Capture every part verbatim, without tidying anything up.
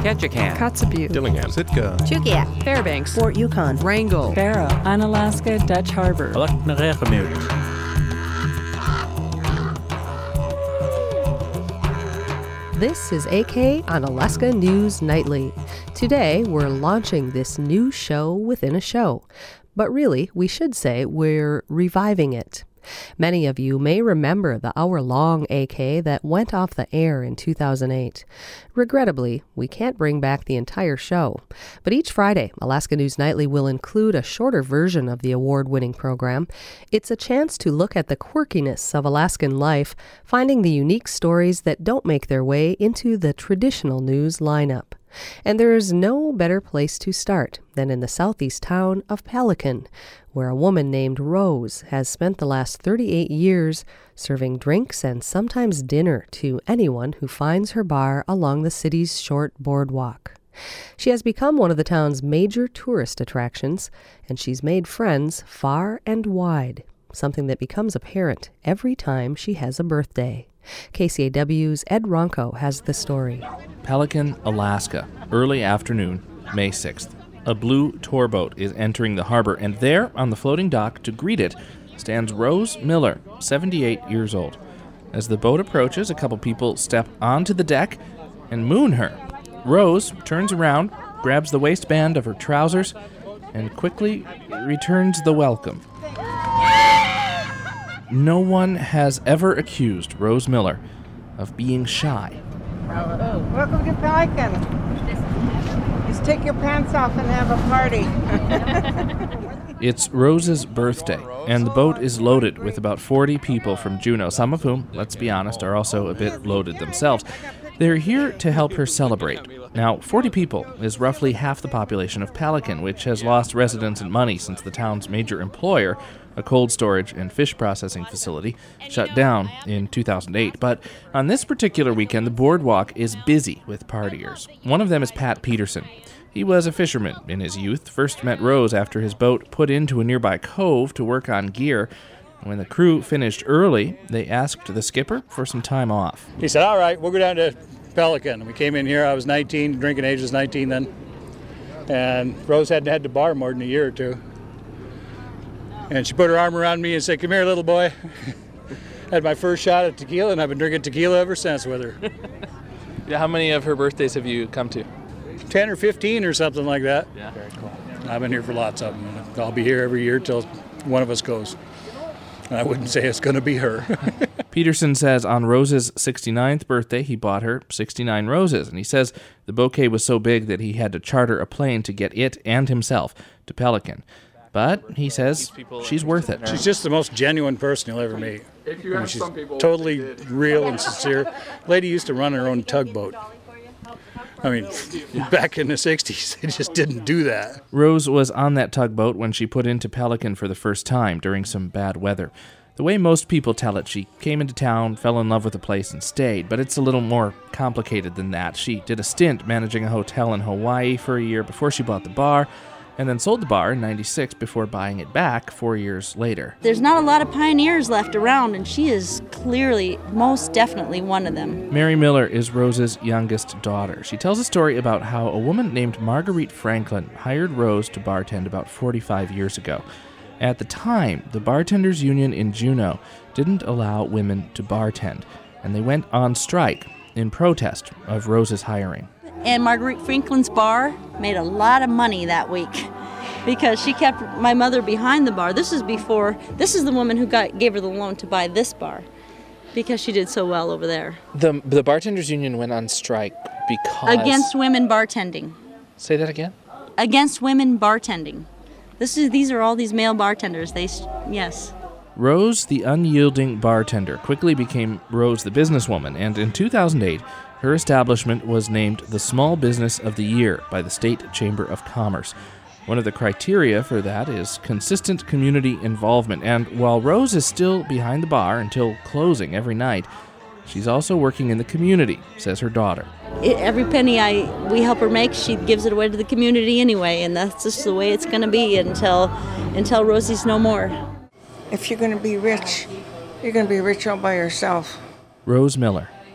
Ketchikan, Kotzebue, Dillingham, Sitka, Chugiak, Fairbanks, Fort Yukon, Wrangell, Barrow, Unalaska Dutch Harbor. This is A K on Alaska News Nightly. Today, we're launching this new show within a show. But really, we should say we're reviving it. Many of you may remember the hour-long A K that went off the air in two thousand eight. Regrettably, we can't bring back the entire show. But each Friday, Alaska News Nightly will include a shorter version of the award-winning program. It's a chance to look at the quirkiness of Alaskan life, finding the unique stories that don't make their way into the traditional news lineup. And there is no better place to start than in the southeast town of Pelican, where a woman named Rose has spent the last thirty-eight years serving drinks and sometimes dinner to anyone who finds her bar along the city's short boardwalk. She has become one of the town's major tourist attractions, and she's made friends far and wide, something that becomes apparent every time she has a birthday. K C A W's Ed Ronco has the story. Pelican, Alaska, early afternoon, May sixth. A blue tour boat is entering the harbor, and there, on the floating dock to greet it, stands Rose Miller, seventy-eight years old. As the boat approaches, a couple people step onto the deck and moon her. Rose turns around, grabs the waistband of her trousers, and quickly returns the welcome. No one has ever accused Rose Miller of being shy. Oh, welcome to Pelican. Just take your pants off and have a party. It's Rose's birthday, and the boat is loaded with about forty people from Juneau, some of whom, let's be honest, are also a bit loaded themselves. They're here to help her celebrate. Now, forty people is roughly half the population of Pelican, which has lost residents and money since the town's major employer, a cold storage and fish processing facility, shut down in two thousand eight. But on this particular weekend, the boardwalk is busy with partiers. One of them is Pat Peterson. He was a fisherman in his youth, first met Rose after his boat put into a nearby cove to work on gear. When the crew finished early, they asked the skipper for some time off. He said, all right, we'll go down to Pelican. We came in here, I was nineteen, drinking age was nineteen then. And Rose hadn't had the bar more than a year or two. And she put her arm around me and said, come here, little boy. Had my first shot at tequila, and I've been drinking tequila ever since with her. Yeah, how many of her birthdays have you come to? ten or fifteen or something like that. Yeah, very cool. I've been here for lots of them. I'll be here every year till one of us goes. I wouldn't say it's going to be her. Peterson says on Rose's sixty-ninth birthday, he bought her sixty-nine roses, and he says the bouquet was so big that he had to charter a plane to get it and himself to Pelican. But he says she's worth it. She's just the most genuine person you'll ever meet. If you I mean, have she's some people totally real and sincere. Lady used to run her own tugboat. I mean, back in the sixties, they just didn't do that. Rose was on that tugboat when she put into Pelican for the first time during some bad weather. The way most people tell it, she came into town, fell in love with the place, and stayed, but it's a little more complicated than that. She did a stint managing a hotel in Hawaii for a year before she bought the bar, and then sold the bar in ninety-six before buying it back four years later. There's not a lot of pioneers left around, and she is clearly, most definitely one of them. Mary Miller is Rose's youngest daughter. She tells a story about how a woman named Marguerite Franklin hired Rose to bartend about forty-five years ago. At the time, the Bartenders Union in Juneau didn't allow women to bartend, and they went on strike in protest of Rose's hiring. And Marguerite Franklin's bar made a lot of money that week because she kept my mother behind the bar. This is before, this is the woman who got gave her the loan to buy this bar because she did so well over there. The the Bartenders Union went on strike because... Against women bartending. Say that again? Against women bartending. This is These are all these male bartenders. They, yes. Rose, the unyielding bartender, quickly became Rose the businesswoman, and in two thousand eight, her establishment was named the Small Business of the Year by the State Chamber of Commerce. One of the criteria for that is consistent community involvement, and while Rose is still behind the bar until closing every night, she's also working in the community, says her daughter. It, every penny I we help her make, she gives it away to the community anyway, and that's just the way it's going to be until until Rosie's no more. If you're going to be rich, you're going to be rich all by yourself. Rose Miller.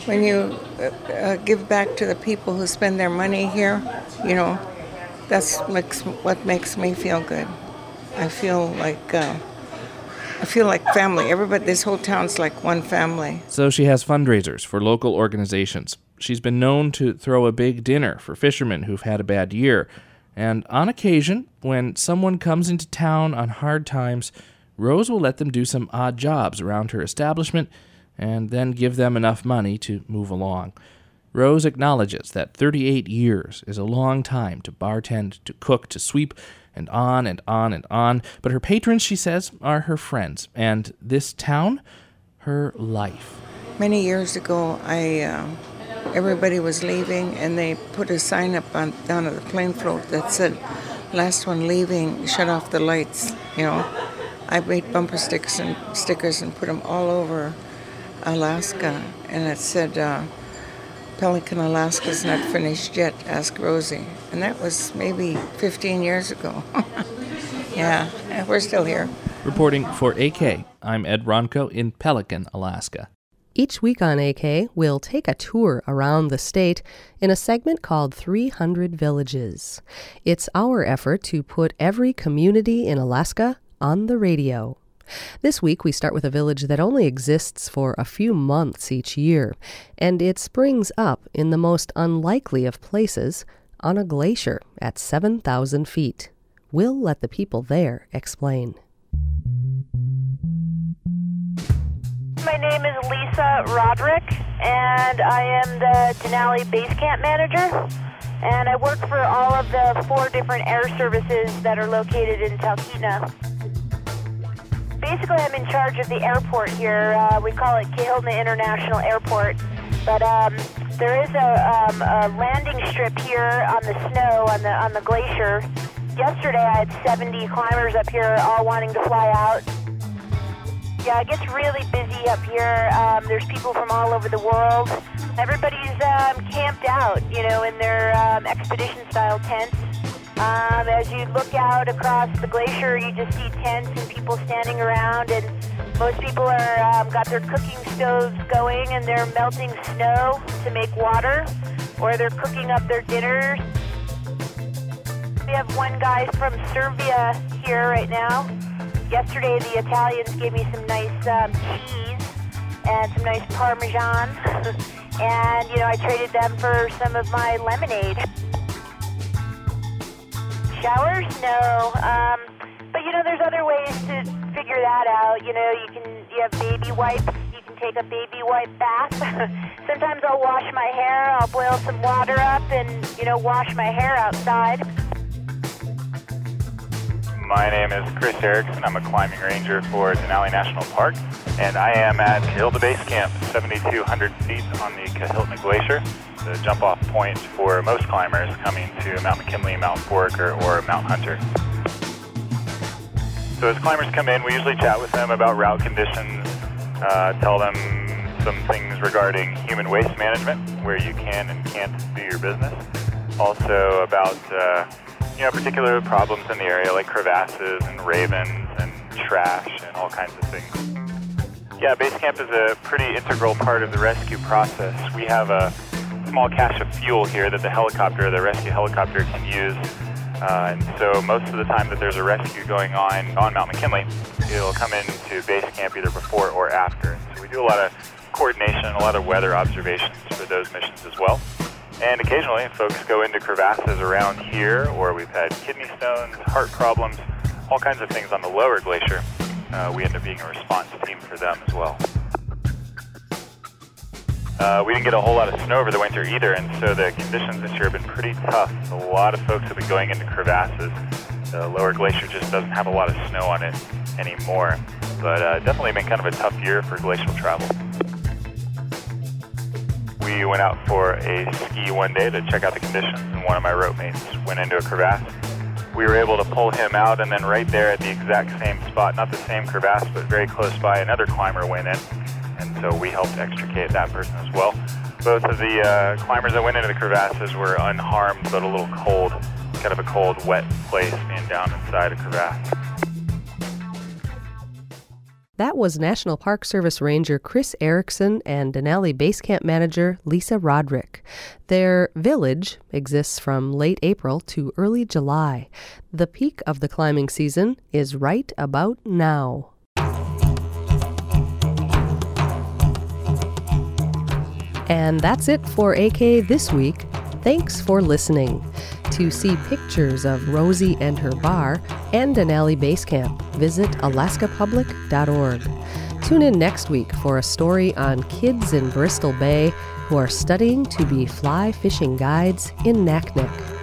when you uh, uh, give back to the people who spend their money here, you know, that's makes, what makes me feel good. I feel like uh, I feel like family. Everybody, this whole town's like one family. So she has fundraisers for local organizations. She's been known to throw a big dinner for fishermen who've had a bad year. And on occasion, when someone comes into town on hard times, Rose will let them do some odd jobs around her establishment and then give them enough money to move along. Rose acknowledges that thirty-eight years is a long time to bartend, to cook, to sweep, and on and on and on. But her patrons, she says, are her friends, and this town, her life. Many years ago, I uh, everybody was leaving, and they put a sign up on down at the plane float that said, "Last one leaving, shut off the lights." You know, I made bumper stickers and stickers and put them all over Alaska, and it said, uh, "Pelican, Alaska's not finished yet. Ask Rosie." And that was maybe fifteen years ago. Yeah, we're still here. Reporting for A K, I'm Ed Ronco in Pelican, Alaska. Each week on A K, we'll take a tour around the state in a segment called three hundred Villages. It's our effort to put every community in Alaska on the radio. This week, we start with a village that only exists for a few months each year, and it springs up in the most unlikely of places, on a glacier at seven thousand feet. We'll let the people there explain. My name is Lisa Roderick, and I am the Denali Base Camp Manager, and I work for all of the four different air services that are located in Talkeetna. Basically, I'm in charge of the airport here. Uh, we call it Kahilna International Airport. But um, there is a, um, a landing strip here on the snow, on the on the glacier. Yesterday, I had seventy climbers up here all wanting to fly out. Yeah, it gets really busy up here. Um, there's people from all over the world. Everybody's um, camped out, you know, in their um, expedition-style tents. Um, as you look out across the glacier, you just see tents and people standing around, and most people are um, got their cooking stoves going, and they're melting snow to make water, or they're cooking up their dinners. We have one guy from Serbia here right now. Yesterday, the Italians gave me some nice um, cheese and some nice Parmesan, and, you know, I traded them for some of my lemonade. Showers? No. Um, but, you know, there's other ways to figure that out. You know, you can, you have baby wipes. You can take a baby wipe bath. Sometimes I'll wash my hair. I'll boil some water up and, you know, wash my hair outside. My name is Chris Erickson. I'm a climbing ranger for Denali National Park, and I am at Kahilna Base Camp, seventy-two hundred feet on the Kahilna Glacier, the jump-off point for most climbers coming to Mount McKinley, Mount Foraker, or Mount Hunter. So as climbers come in, we usually chat with them about route conditions, uh, tell them some things regarding human waste management, where you can and can't do your business. Also about uh, you know, particular problems in the area like crevasses and ravens and trash and all kinds of things. Yeah, base camp is a pretty integral part of the rescue process. We have a small cache of fuel here that the helicopter, the rescue helicopter, can use. Uh, and so most of the time that there's a rescue going on on Mount McKinley, it'll come into base camp either before or after. And so we do a lot of coordination, a lot of weather observations for those missions as well. And occasionally, folks go into crevasses around here, or we've had kidney stones, heart problems, all kinds of things on the lower glacier. Uh, we end up being a response team for them as well. Uh, we didn't get a whole lot of snow over the winter either, and so the conditions this year have been pretty tough. A lot of folks have been going into crevasses. The lower glacier just doesn't have a lot of snow on it anymore, but uh, definitely been kind of a tough year for glacial travel. We went out for a ski one day to check out the conditions, and one of my rope mates went into a crevasse. We were able to pull him out, and then right there at the exact same spot, not the same crevasse, but very close by, another climber went in, and so we helped extricate that person as well. Both of the uh, climbers that went into the crevasses were unharmed, but a little cold, kind of a cold, wet place being down inside a crevasse. That was National Park Service Ranger Chris Erickson and Denali Base Camp Manager Lisa Roderick. Their village exists from late April to early July. The peak of the climbing season is right about now. And that's it for A K this week. Thanks for listening. To see pictures of Rosie and her bar and Denali Base Camp, visit alaska public dot org. Tune in next week for a story on kids in Bristol Bay who are studying to be fly fishing guides in Naknek.